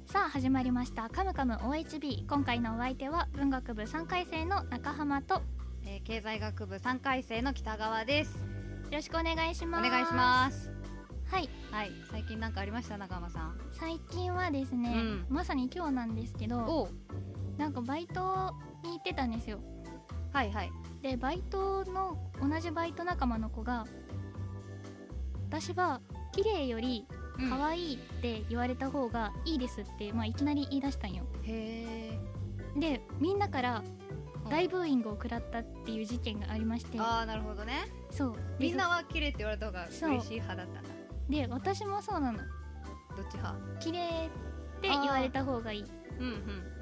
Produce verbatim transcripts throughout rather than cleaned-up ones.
さあ始まりましたカムカム オーエイチビー。 今回のお相手は文学部さんかい生の中浜と、 えー、経済学部さんかい生の北川です。よろしくお願いします。 お願いします。 はい、 はい、最近なんかありました中浜さん？ 最近はですね、うん、まさに今日なんですけど、なんかバイトに行ってたんですよ。 はいはい。 でバイトの同じバイト仲間の子が、私は綺麗より可愛いって言われた方がいいですって、まあ、いきなり言い出したんよ。 へー。でみんなから大ブーイングを食らったっていう事件がありまして。 ああ、なるほどね。 そう、 みんなは綺麗って言われた方が嬉しい派だったんだ。 で私もそうなの。 どっち派？綺麗って言われた方がいい。 うんうん。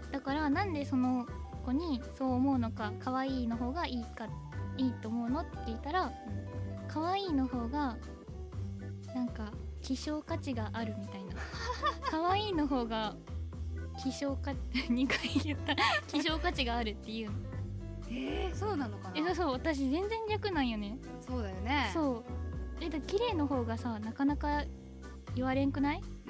だからなんでその子にそう思うのか、可愛いの方がいいかいいと思うのって聞いたら、うん、可愛いの方がなんか希少価値があるみたいな。可愛いの方が希少価にかい言った希少価値があるっていうの。 えー、そうなのかな。 え、そう、私全然逆なんよね。 そうだよね。 そう、え、だ綺麗の方がさ、なかなか言われんくない？ うん、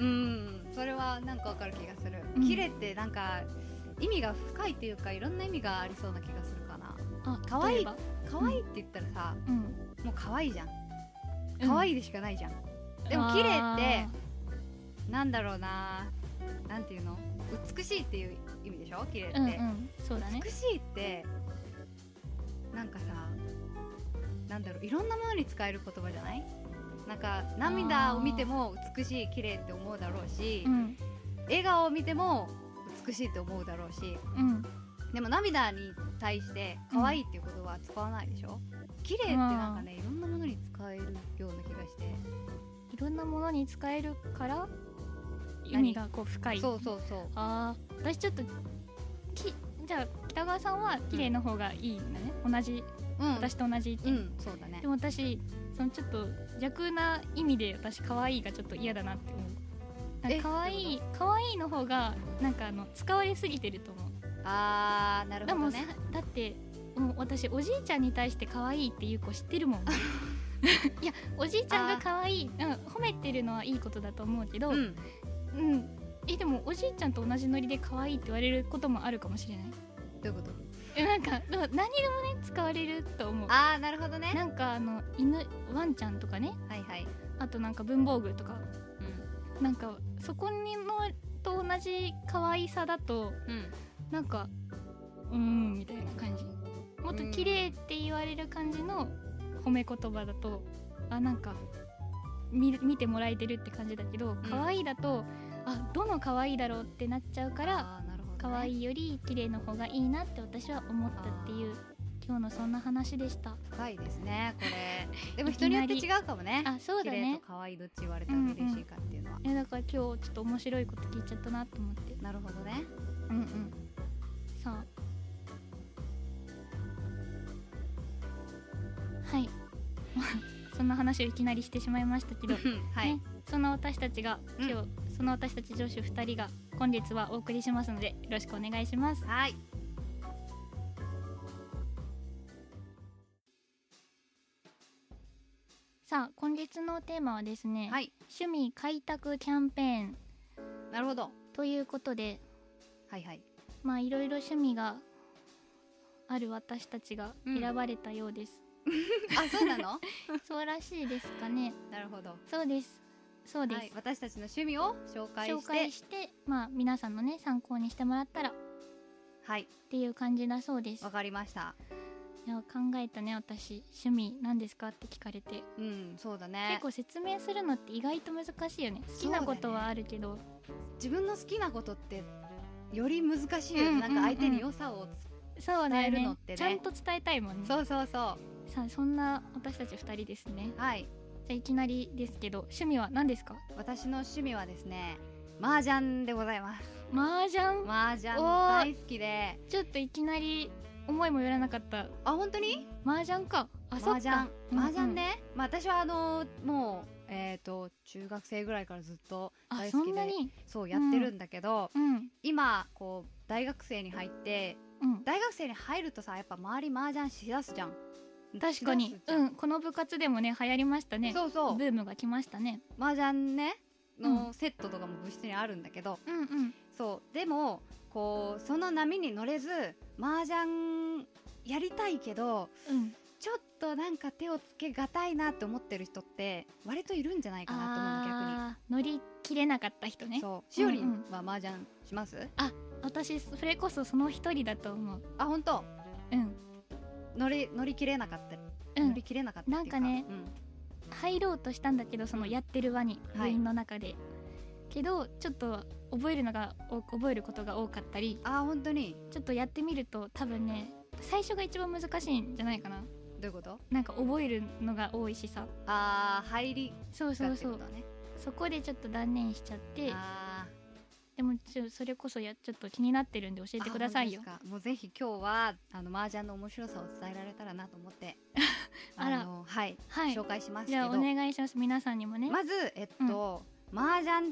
それはなんかわかる気がする、うん、綺麗ってなんか意味が深いっていうか、いろんな意味がありそうな気がするかな。あ、可愛い可愛いって言ったらさ、うん、もう可愛いじゃん。可愛いでしかないじゃん、うん、でも綺麗ってなんだろうな、なんていうの、美しいっていう意味でしょ、綺麗って、うんうん、そうだね。美しいってなんかさ、なんだろう、いろんなものに使える言葉じゃない？なんか涙を見ても美しい、綺麗って思うだろうし、うん、笑顔を見ても美しいって思うだろうし、うん、でも涙に対して可愛いっていう言葉は使わないでしょ、うん、綺麗ってなんかね、いろんなものに使えるような気がして、 いろんなものに使えるから意味がこう深い。 そうそうそう。 あー、私ちょっときじゃあ北川さんは綺麗の方がいいんだね、うん、同じ、うん、私と同じ意見、うん、 そうだね。 でも私そのちょっと逆な意味で、私可愛いがちょっと嫌だなって思う。なんか可愛い可愛いの方がなんかあの使われすぎてると思う。 あー、なるほどね。 でもだってもう私おじいちゃんに対して可愛いっていう子知ってるもん。いや、おじいちゃんが可愛い、うん、褒めてるのはいいことだと思うけど、うん、うん、え、でもおじいちゃんと同じノリで可愛いって言われることもあるかもしれない。 どういうこと？ え、なんかでも何でもね使われると思う。 あー、なるほどね。 なんかあの犬ワンちゃんとかね、はいはい、あとなんか文房具とか、うん、なんかそこにのと同じ可愛さだと、うん、なんかうーんみたいな感じ。もっと綺麗って言われる感じの褒め言葉だと、あ、なんか 見, 見てもらえてるって感じだけど、可愛いだと、あ、どの可愛いだろうってなっちゃうから、ね、可愛いより綺麗の方がいいなって私は思ったっていう今日のそんな話でした。 深いですねこれ。でも人によって違うかもね。 あ、そうだね。 綺麗と可愛いどっち言われたら嬉しいかっていうのは、 うんうん、え、だから今日ちょっと面白いこと聞いちゃったなと思って。 なるほどね。 うんうん。さあはいそんな話をいきなりしてしまいましたけど、はいね、そんな私たちが今日、うん、その私たち女子ふたりが今月はお送りしますので、よろしくお願いします。 はい。 さあ今月のテーマはですね、 はい、 趣味開拓キャンペーン。 なるほど。 ということで、 はいはい、 まあいろいろ趣味がある私たちが選ばれたようです、 うん、あ、そうなの？ そうらしいですかね。 なるほど。 そうですそうです、はい、 私たちの趣味を紹介して紹介して、まあ皆さんのね参考にしてもらったら、 はいっていう感じだそうです。 わかりました。 いや、考えたね、私趣味何ですかって聞かれて。 うん、そうだね。 結構説明するのって意外と難しいよね。好きなことはあるけど、ね、 自分の好きなことってより難しいよね、うんうんうん、なんか相手に良さを伝えるのってね、 ちゃんと伝えたいもんね。 そうそうそう。 さあそんな私たちふたりですね。 はい。 じゃあいきなりですけど、趣味は何ですか？ 私の趣味はですね、麻雀でございます。 麻雀？ 麻雀大好きで。 ちょっといきなり思いもよらなかった。 あ、本当に？ 麻雀か。あ、 麻雀。麻雀ね、 うんうん、 まあ、私はあのもうえっ、ー、と中学生ぐらいからずっと大好きで、そうやってるんだけど、うん、今こう大学生に入って、うん、大学生に入るとさ、やっぱ周り麻雀しだすじゃん。 確かに、うん、この部活でもね流行りましたね。 そうそう、 ブームが来ましたね。 麻雀ね、 のセットとかも部室にあるんだけど、 うんうん、 そうでもこうその波に乗れず麻雀やりたいけど、うん、ちょっとなんか手をつけがたいなって思ってる人って割といるんじゃないかなと思うの。逆に乗り切れなかった人ね。 そうしおりんは麻雀します？うんうん、 あ、私それこそその一人だと思う。 あ、本当？うん乗り乗り切れなかったり、うん、乗り切れなかったっていうか、 なんかね、 うん、 入ろうとしたんだけどそのやってる輪に、うん、部員の中で、はい、けどちょっと覚えるのが覚えることが多かったり、 あ、本当にちょっとやってみると多分ね最初が一番難しいんじゃないかな。 どういうこと？ なんか覚えるのが多いしさ、 あー入り、 そうそうそう、ね、そこでちょっと断念しちゃって。あでもちょそれこそやちょっと気になってるんで教えてくださいよ。 もうぜひ今日はあの麻雀の面白さを伝えられたらなと思ってあらあの、はい、はい、紹介しますけど、 じゃあお願いします。皆さんにもね。 まずえっと、うん、麻雀って、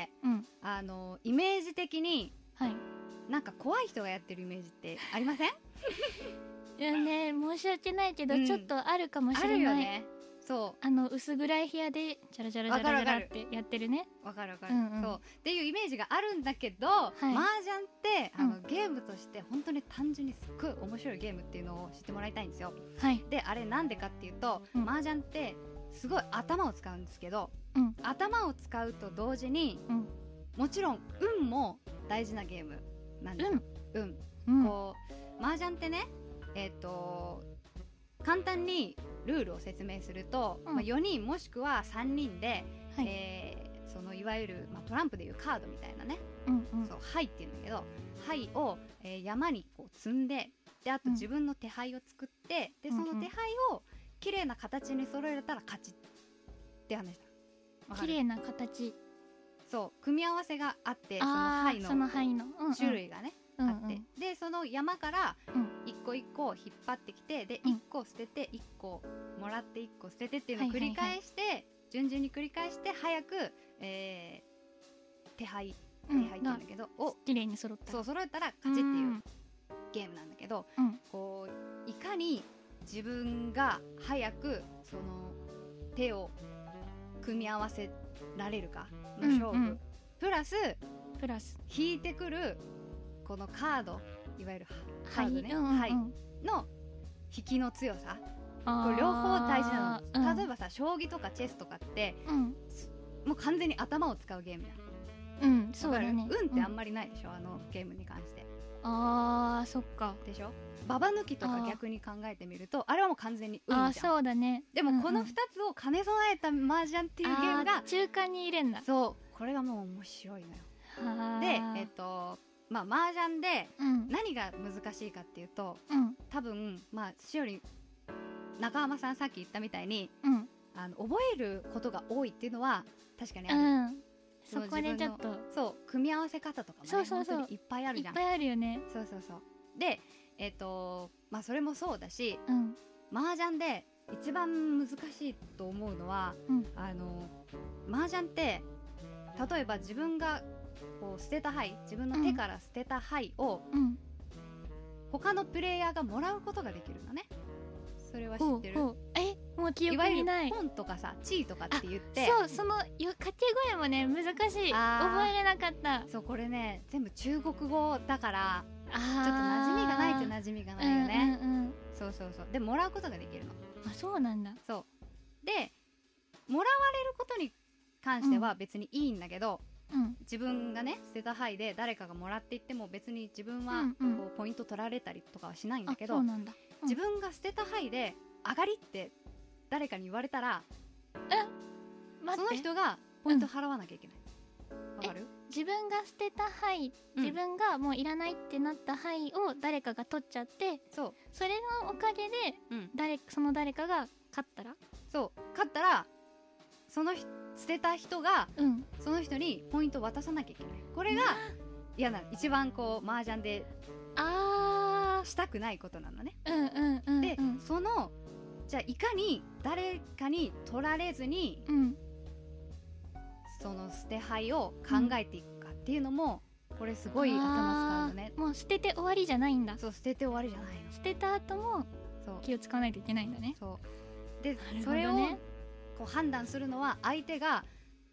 うん、あのイメージ的に、はい、なんか怖い人がやってるイメージってありません？ いやね、申し訳ないけど、うん、ちょっとあるかもしれない。あるよね。 そうあの薄暗い部屋でジャラジャラジャラジャラってやってるね。 わかるわかる、うんうん、そうっていうイメージがあるんだけど、はい、麻雀ってあの、うん、ゲームとして本当に単純にすっごい面白いゲームっていうのを知ってもらいたいんですよ。はい、であれなんでかっていうと、うん、麻雀ってすごい頭を使うんですけど、うん、頭を使うと同時に、うん、もちろん運も大事なゲームなんですよ。運、うん、こう麻雀ってね、えっと簡単にルールを説明すると、うん、まあ、よにんもしくはさんにんで、はい、えー、そのいわゆる、まあ、トランプでいうカードみたいなね、うんうん、そう牌っていうんだけど牌を、えー、山にこう積んで、であと自分の手牌を作って、うん、でその手牌を綺麗な形に揃えたら勝ちって話だ。 綺麗な形、 そう組み合わせがあって、その牌の、 その牌の、 うんうん、種類がね、あって、でその山から一個一個引っ張ってきて、で一個捨てて一個もらって一個捨ててっていうのを繰り返して、はいはいはい、順々に繰り返して早く、えー、手配手配って言うんだけど、 うん、を綺麗に揃ったそう揃えたら勝ちっていうゲームなんだけど、うん、こういかに自分が早くその手を組み合わせられるかの勝負、うんうん、プラスプラス引いてくるこのカード、いわゆるカードね、はい、うんうん、の引きの強さ、これ両方大事なの、うん、例えばさ将棋とかチェスとかって、うん、もう完全に頭を使うゲームじゃん。うん、そうだね。 運ってあんまりないでしょ、うん、あのゲームに関して。 あーそっか。 でしょ。ババ抜きとか逆に考えてみると あ, あれはもう完全に運じゃん。あ、 そうだね。 でもこのふたつを兼ね備えた麻雀っていうゲームが中間に入れんだ。 そう、これがもう面白いのよ。でえっとまあ麻雀で何が難しいかっていうと、うん、多分まあしおり中浜さんさっき言ったみたいに、うん、あの覚えることが多いっていうのは確かにある、うん、 そこでちょっとそう組み合わせ方とかも、ね、 そうそうそう、 本当にいっぱいあるじゃん。 いっぱいあるよね。 そうそうそう。でえっとまあそれもそうだし、うん、麻雀で一番難しいと思うのは、うん、あの麻雀って例えば自分がこう捨てた牌、自分の手から捨てた牌を、うん、他のプレイヤーがもらうことができるのね。それは知ってる？ ほうほう、え、もう記憶にない。 いわゆるポンとかさ、チーとかって言って、 そう、その掛け声もね難しい、覚えれなかった。 そう、これね全部中国語だからちょっと馴染みがないっちゃ馴染みがないよね、うんうんうん、そうそうそう。でもらうことができるの。 あ、そうなんだ。 そうでもらわれることに関しては別にいいんだけど、うん、自分がね捨てた牌で誰かがもらっていっても別に自分はこうポイント取られたりとかはしないんだけど、 そうなんだ、うん、 自分が捨てた牌で上がりって誰かに言われたら、 え、待って、 その人がポイント払わなきゃいけない、わ、うん、かる？ 自分が捨てた牌、自分がもういらないってなった牌を誰かが取っちゃって、そう、それのおかげで、うん、誰その誰かが勝ったら、 そう勝ったらその捨てた人が、うん、その人にポイントを渡さなきゃいけない。これが嫌な、一番こう麻雀であしたくないことなのね、うんうんうんうん、でそのじゃあいかに誰かに取られずに、うん、その捨て牌を考えていくかっていうのも、うん、これすごい頭使うのね。 もう捨てて終わりじゃないんだ。 そう、捨てて終わりじゃないの。 捨てた後も気を使わないといけないんだね。 そうで、それをこう判断するのは相手が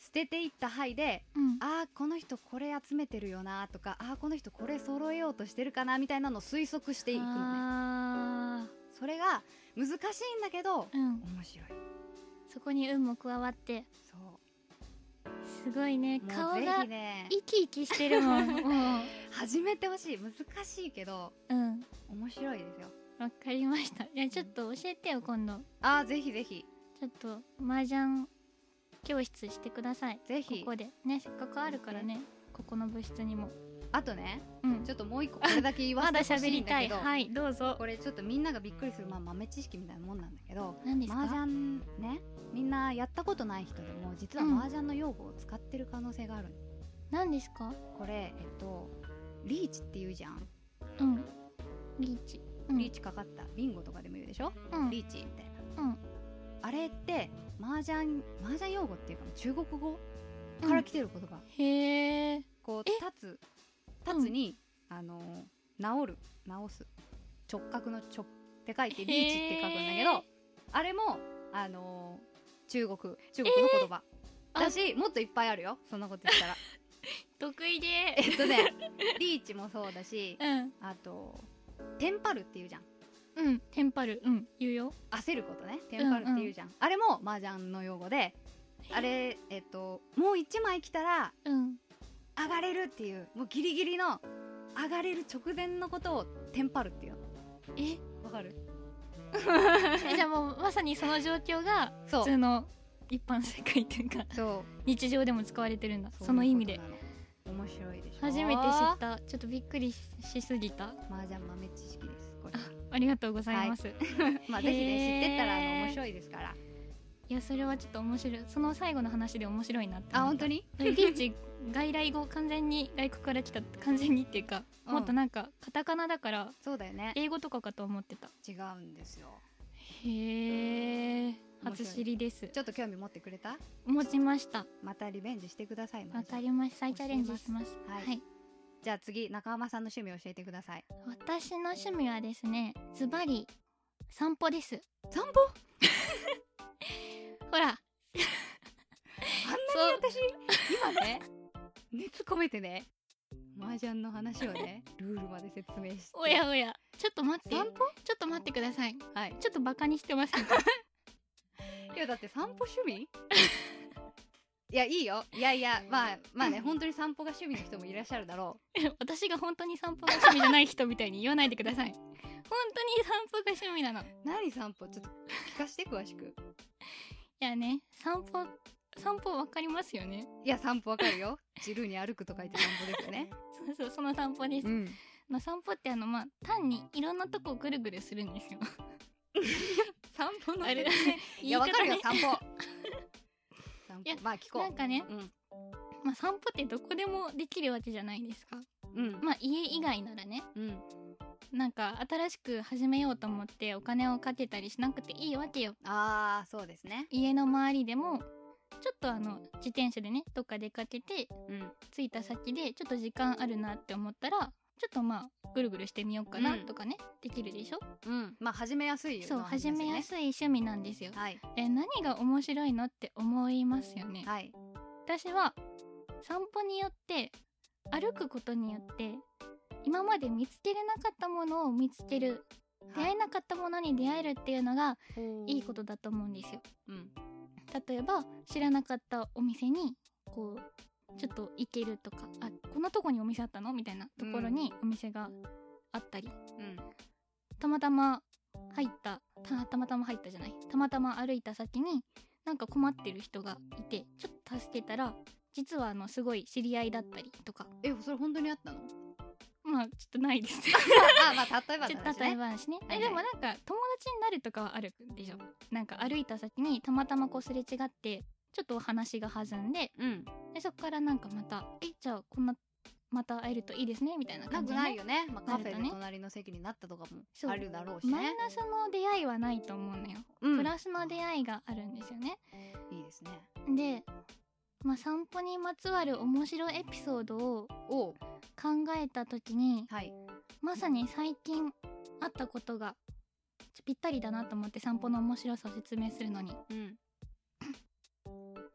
捨てていった牌で、うん、あーこの人これ集めてるよなとか、あーこの人これ揃えようとしてるかなみたいなのを推測していくのね。それが難しいんだけど、うん、面白い。 そこに運も加わって、そうすごいね。顔が生き生きしてるもん。もう始めてほしい。難しいけど、うん、面白いですよ。 わかりました。いやちょっと教えてよ今度。 あーぜひぜひ。 ちょっと麻雀教室してください。 ぜひここでね、せっかくあるからね、ここの部室にも。 あとね、うん、ちょっともう一個これだけ言わせてほしいんだけど、 まだ喋りたい。はい、どうぞ。 これちょっとみんながびっくりする、まあ、豆知識みたいなもんなんだけど、 何ですか？ 麻雀ね、みんなやったことない人でも実は麻雀の用語を使ってる可能性がある。 何ですか？ これえっとリーチって言うじゃん。 うん。リーチ。うん、 リーチかかったビンゴとかでも言うでしょ、うん、リーチみたいな、うん、あれって麻雀麻雀用語っていうか中国語から来てる言葉、うん、 へー。 こう立つ立つに、うん、あの直る直す直角の直って書いてリーチって書くんだけど、あれもあの中国中国の言葉だし、もっといっぱいあるよそんなこと言ったら得意でえっとねリーチもそうだし、 うん、 あとテンパるって言うじゃん。 うん、テンパる、うん、言うよ。 焦ることね、テンパるって言うじゃん、うんうん、あれも麻雀の用語で、あれえっともういちまい来たら、うん、上がれるっていう、もうギリギリの上がれる直前のことをテンパるっていう。 え、 わかる？ え、じゃあもうまさにその状況が普通の一般世界っていうか、そう日常でも使われてるんだ。 そ, その意味で面白いでしょ。 初めて知った。ちょっとびっくり し, しすぎた。 麻雀豆知識です。これ あ, ありがとうございます、はい、 まあぜひね知ってったらあの面白いですから。 いやそれはちょっと面白い。その最後の話で面白いなって。 あ、本当にリーチ外来語、完全に外国から来た。完全にっていうか、うん、もっとなんかカタカナだから。 そうだよね、 英語とかかと思ってた。 違うんですよ。 へえ、初知りです。 ちょっと興味持ってくれた？ 持ちました。 またリベンジしてください。 わかりました。再チャレンジします。 はい、はい、じゃあ次中浜さんの趣味を教えてください。 私の趣味はですね、ズバリ散歩です。 散歩ほらあんなに私今ね熱込めてね麻雀の話をねルールまで説明して。 おやおや、ちょっと待って。 散歩？ ちょっと待ってください。 はい、 ちょっとバカにしてませんか？ いやだって散歩趣味いやいいよ。いやいや、まあまあね、本当に散歩が趣味の人もいらっしゃるだろう。私が本当に散歩が趣味じゃない人みたいに言わないでください。本当に散歩が趣味なの。 何散歩？ちょっと聞かせて詳しく。 いやね、散歩散歩わかりますよね。 いや散歩わかるよ。ジルに歩くと書いて散歩ですよね。 そうそう、その散歩です、うん、まあ、散歩ってあのまあ単にいろんなとこをぐるぐるするんですよ。 散歩の説明いやわかるよ散歩。散歩、まあ聞こう。 なんかね、うん、まあ散歩ってどこでもできるわけじゃないですか、うん、まあ家以外ならね、うん、なんか新しく始めようと思ってお金をかけたりしなくていいわけよ。 あーそうですね。 家の周りでもちょっとあの自転車でねどっか出かけて、うん、着いた先でちょっと時間あるなって思ったらちょっとまあぐるぐるしてみようかなとかね、うん、できるでしょ。 うん、まあ始めやすいよ。 そう、 ね、 始めやすい趣味なんですよ、 はい、 え何が面白いのって思いますよね、 はい、 私は散歩によって歩くことによって今まで見つけれなかったものを見つける、出会えなかったものに出会えるっていうのがいいことだと思うんですよ、うん、例えば知らなかったお店にこうちょっと行けるとか、あ、こんなとこにお店あったのみたいなところにお店があったり、うん、たまたま入ったた、たまたま入ったじゃないたまたま歩いた先になんか困ってる人がいてちょっと助けたら実はあのすごい知り合いだったりとか。 え、それ本当にあったの？ まあちょっとないです。 あ、まあ例えばちょっと例え話ね、はいはい、えでもなんか友達になるとかはあるでしょ。なんか歩いた先にたまたまこうすれ違ってちょっと話が弾んで、うん、でそこからなんかまたえじゃあこんなまた会えるといいですねみたいな感じで、ね、 なくないよね、まあ、カフェで隣の席になったとかもあるだろうしね。 マイナスの出会いはないと思うのよ、うん、プラスの出会いがあるんですよね。 いいですね。 で、まあ、散歩にまつわる面白いエピソードを考えた時に、はい、まさに最近あったことがぴったりだなと思って散歩の面白さを説明するのに、うん、ま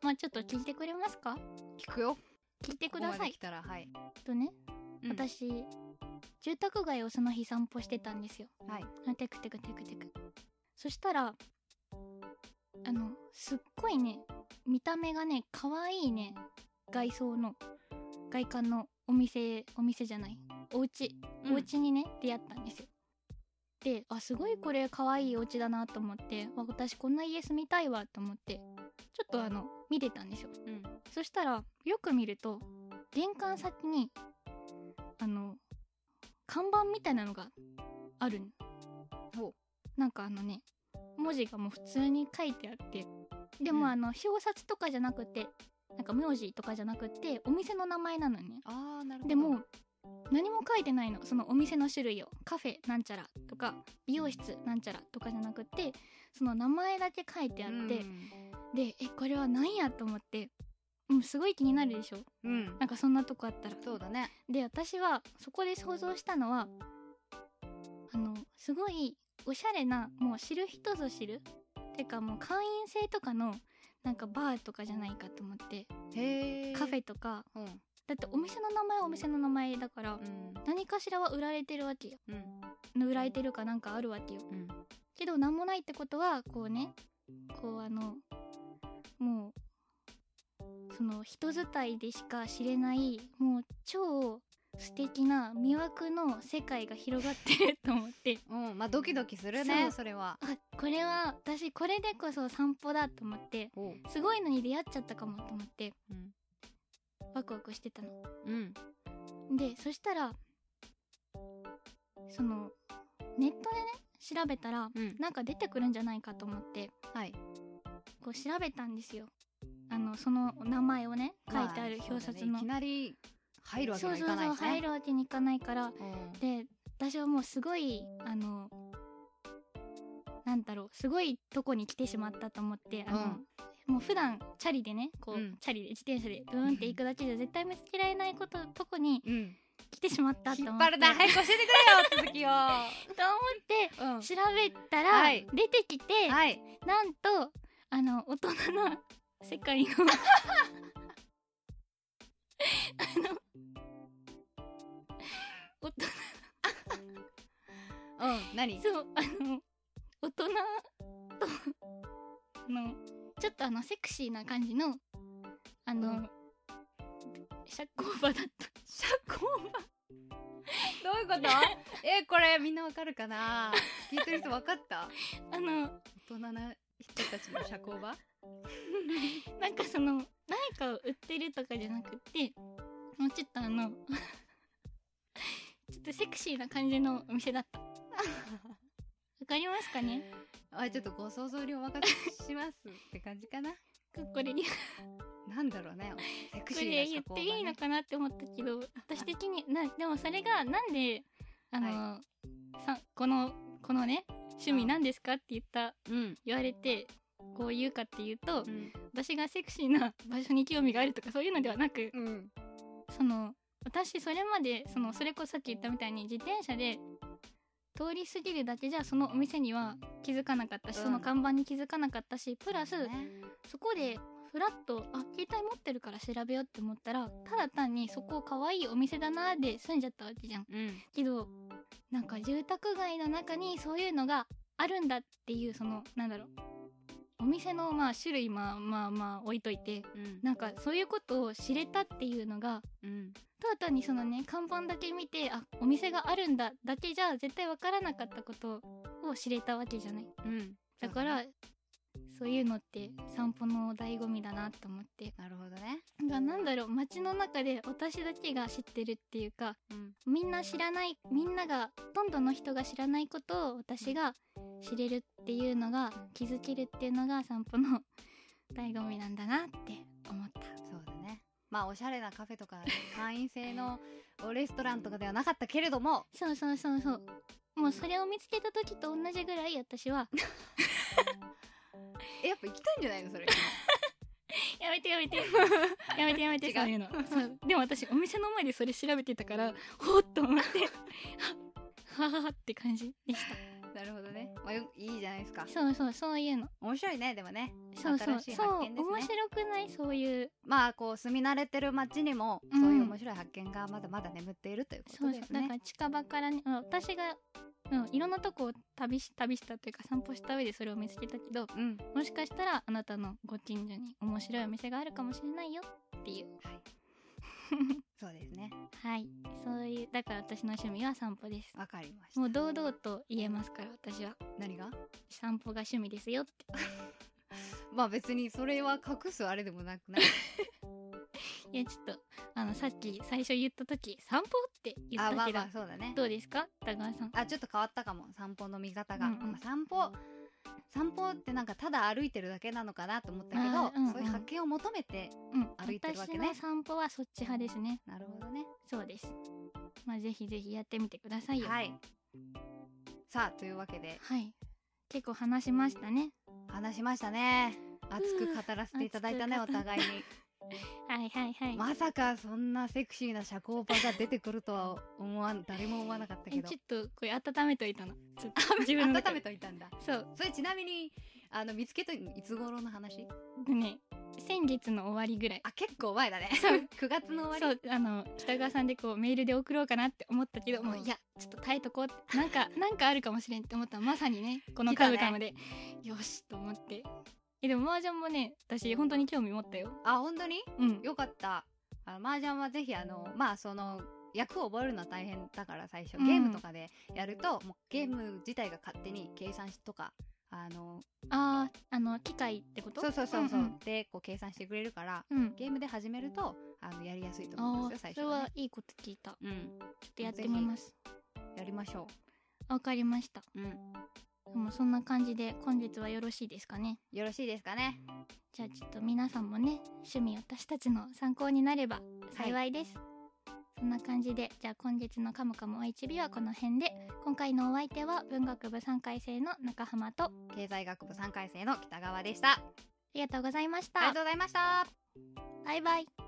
まあちょっと聞いてくれますか？ 聞くよ。 聞いてください。 ここまで来たら、はい。 とね、 うん、 私住宅街をその日散歩してたんですよ。 はい。 テクテクテクテク。そしたらあのすっごいね、見た目がね可愛いね外装の外観のお店お店じゃないお家、うん、お家にね出会ったんですよ。で、あ、すごいこれ可愛いお家だなと思って、私こんな家住みたいわと思ってちょっとあの見てたんですよ、うん、そしたらよく見ると玄関先にあの看板みたいなのがある。 ほうなんかあのね文字がもう普通に書いてあって、でも、うん、あの表札とかじゃなくてなんか名字とかじゃなくてお店の名前なのね。 あー、なるほど。 でも何も書いてないの、そのお店の種類を。カフェなんちゃらとか美容室なんちゃらとかじゃなくてその名前だけ書いてあって、うん、でえこれは何やと思って、うん、すごい気になるでしょ、うん、なんかそんなとこあったら。 そうだね。 で私はそこで想像したのはあのすごいおしゃれな、もう知る人ぞ知るてかもう会員制とかのなんかバーとかじゃないかと思って。 へー、 カフェとか、うん、だってお店の名前はお店の名前だから、うん、何かしらは売られてるわけよ、うん、売られてるかなんかあるわけよ、うん、けど何もないってことはこうね、こうあのもうその人伝いでしか知れないもう超素敵な魅惑の世界が広がってると思って、 うん、まあドキドキするね。 そ, それはあ、これは私これでこそ散歩だと思って、すごいのに出会っちゃったかもと思って、うん、ワクワクしてたの、うん、でそしたらそのネットでね調べたら、うん、なんか出てくるんじゃないかと思って、はい、こう調べたんですよ。あのその名前をね書いてある表札の、 まあね、いきなり入るわけにいかないしね。 そうそうそう、入るわけにいかないから、うん、で私はもうすごいあのなんだろうすごいとこに来てしまったと思って、あの、うん、もう普段チャリでねこう、うん、チャリで自転車でブーンって行くだけじゃ絶対見つけられないこととこに来てしまったと思って、うん、 引っ張るな、早く教えてくれよ続きをと思って、うん、調べたら、はい、出てきて、はい、なんとあの大人の世界のあの大人うん、何？ そう、あの大人とあのちょっとあのセクシーな感じのあの、うん、社交場だった。 社交場どういうことえ、これみんなわかるかな？聞いてる人わかった？ あの大人な人たちの社交場なんかその何かを売ってるとかじゃなくて、もうちょっとあのちょっとセクシーな感じのお店だった。わかりますかね？ あ、ちょっとご想像にお任せしますって感じかな。 これなんだろうね、セクシーな社交場ね。これ言っていいのかなって思ったけど、私的になでもそれがなんであの、はい、さこのこのね趣味なんですかって言った、うん、言われてこう言うかっていうと、うん、私がセクシーな場所に興味があるとかそういうのではなく、うん、その私それまでそのそれこそさっき言ったみたいに自転車で通り過ぎるだけじゃそのお店には気づかなかったし、うん、その看板に気づかなかったし、プラス、ね、そこでフラッとあ携帯持ってるから調べようって思ったらただ単にそこ可愛いお店だなで済んじゃったわけじゃん、うん、けどなんか住宅街の中にそういうのがあるんだっていう、そのなんだろうお店のまあ種類まあまあまあ置いといて、うん、なんかそういうことを知れたっていうのが、うん、ただ単にそのね看板だけ見てあお店があるんだだけじゃ絶対わからなかったことを知れたわけじゃない、うん、だからそういうのって散歩の醍醐味だなと思って。 なるほどね。 がなんだろう街の中で私だけが知ってるっていうか、うん、みんな知らないみんながほとんどの人が知らないことを私が知れるっていうのが気づけるっていうのが散歩の醍醐味なんだなって思った。 そうだね。まあおしゃれなカフェとか会員制のレストランとかではなかったけれどもそうそうそうそう、もうそれを見つけた時と同じぐらい私はえやっぱ行きたいんじゃないのそれやめてやめてやめてやめてそういうのそうでも私お店の前でそれ調べてたからほーっと思ってはははって感じでした。 なるほどね。 あ、よいいじゃないですか。 そうそう、そういうの面白いね。でもね、 そうそう、 新しい発見ですね。 そう面白くない？そういう、 まあこう住み慣れてる街にも、うん、そういう面白い発見がまだまだ眠っているということですね。そうそう、 だから近場からね、私が、うん、いろんなとこを旅し旅したというか散歩した上でそれを見つけたけど、うん、もしかしたらあなたのご近所に面白いお店があるかもしれないよっていう。はい。 そうですね。 はい、そういう、だから私の趣味は散歩です。 わかりました。 もう堂々と言えますから、私は。 何が？ 散歩が趣味ですよって。 まあ別にそれは隠すあれでもなくない？ いや、ちょっとあのさっき最初言った時散歩って言ったけど、あ、まあまあそうだね。どうですか、高橋さん？ あ、ちょっと変わったかも、散歩の見方が。うんうん、まあ、散歩散歩ってなんかただ歩いてるだけなのかなと思ったけど、うんうん、そういう発見を求めて歩いてるわけね、うん、 私の散歩はそっち派ですね。 なるほどね。 そうです。まあぜひぜひやってみてくださいよ。 はい。さあというわけで、 はい、結構話しましたね。 話しましたね。熱く語らせていただいたね、お互いに。 はいはいはい。 まさかそんなセクシーな社交場が出てくるとは思わん、誰も思わなかったけど。 ちょっとこれ温めといたの。 ちょっと自分の温めといたんだ。 そう。 それちなみにあの見つけたいつ頃の話？ でね、先月の終わりぐらい。 あ、結構前だね。そう、くがつの終わり。 そう、あの北川さんでこうメールで送ろうかなって思ったけど、うん、もういやちょっと耐えとこうって、なんかなんかあるかもしれんって思ったらまさにねこのカブカムで、ね、よしと思って。え、でも麻雀もね、私本当に興味持ったよ。 あ、本当に？ うん、 よかった。あの麻雀はぜひあのまあその役を覚えるのは大変だから最初ゲームとかでやると、うん、もうゲーム自体が勝手に計算とかあのああの機械ってこと？ そうそうそうそう、うんうん、でこう計算してくれるから、うん、ゲームで始めるとあのやりやすいと思うんですよ最初は、ね。 それはいいこと聞いた。 うん、ちょっとやってみます。 やりましょう。わかりました。 うん。 でもそんな感じで本日はよろしいですかね？ よろしいですかね。 じゃあちょっと皆さんもね、趣味私たちの参考になれば幸いです。はい、そんな感じで、じゃあ本日のカムカム おいちビー はこの辺で、今回のお相手は文学部さんかい生の中浜と経済学部さんかい生の北川でした。ありがとうございました。 ありがとうございました。 バイバイ。